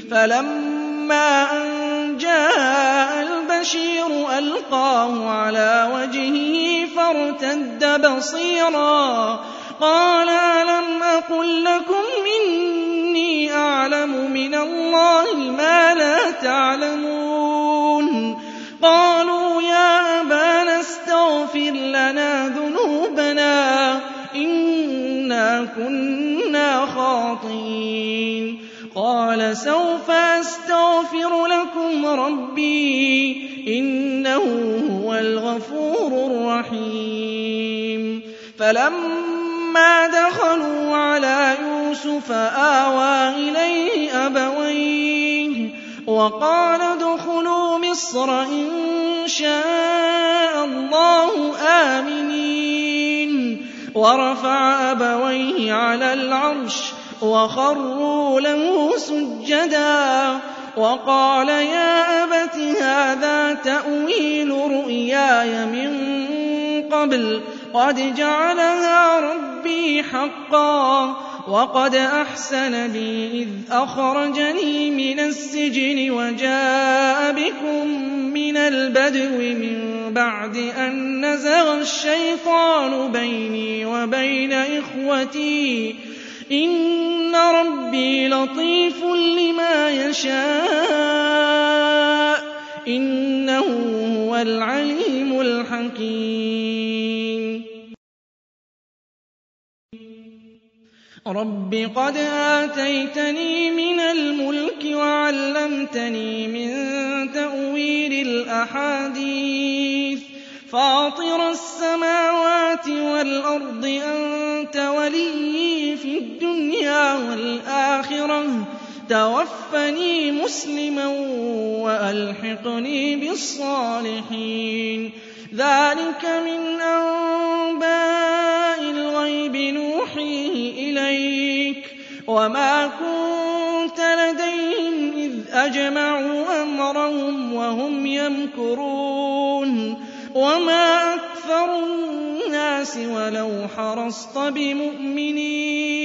فَلَمَّا أَن جَاءَ الْبَشِيرُ أَلْقَاهُ عَلَىٰ وَجْهِهِ فَارْتَدَّ بَصِيرًا قَالَ أَلَمْ أَقُل لَّكُمْ إِنِّي أَعْلَمُ مِنَ اللَّهِ مَا لَا تَعْلَمُونَ قَالُوا يَا أَبَانَا اسْتَغْفِرْ لَنَا ذُنُوبَنَا إِنَّا كُنَّا خَاطِئِينَ قَالَ سَوْفَ أَسْتَغْفِرُ لَكُمْ رَبِّي إِنَّهُ هُوَ الْغَفُورُ الرَّحِيمُ فَلَمَّا دَخَلُوا عَلَىٰ يُوسُفَ آوَىٰ إِلَيْهِ أَبَوَيْهِ وَقَالَ ادْخُلُوا مِصْرَ إِن شَاءَ اللَّهُ آمِنِينَ وَرَفَعَ أَبَوَيْهِ عَلَى الْعَرْشِ وَخَرُّوا لَهُ سُجَّدًا وَقَالَ يَا أَبَتِ هَٰذَا تَأْوِيلُ رُؤْيَايَ مِن قَبْلُ قَدْ جَعَلَهَا رَبِّي حَقًّا وَقَدْ أَحْسَنَ بِي إِذْ أَخْرَجَنِي مِنَ السِّجْنِ وَجَاءَ بِكُم مِّنَ الْبَدْوِ مِن بَعْدِ أَن نَّزَغَ الشَّيْطَانُ بَيْنِي وَبَيْنَ إِخْوَتِي إِنَّ رَبِّي لَطِيفٌ لِّمَا يَشَاءُ إِنَّهُ هُوَ الْعَلِيمُ الْحَكِيمُ رَبِّ قَدْ آتَيْتَنِي مِنَ الْمُلْكِ وَعَلَّمْتَنِي مِن تَأْوِيلِ الْأَحَادِيثِ فَاطِرَ السَّمَاوَاتِ وَالْأَرْضِ أَنتَ وَلِيِّي فِي الدُّنْيَا وَالْآخِرَةِ تَوَفَّنِي مُسْلِمًا وَأَلْحِقْنِي بِالصَّالِحِينَ ذَٰلِكَ مِنْ أَنبَاءِ الْغَيْبِ نُوحِيهِ إِلَيْكَ وَمَا كُنتَ لَدَيْهِمْ إِذْ أَجْمَعُوا أَمْرَهُمْ وَهُمْ يَمْكُرُونَ وَمَا أَكْثَرُ النَّاسِ وَلَوْ حَرَصْتَ بِمُؤْمِنِينَ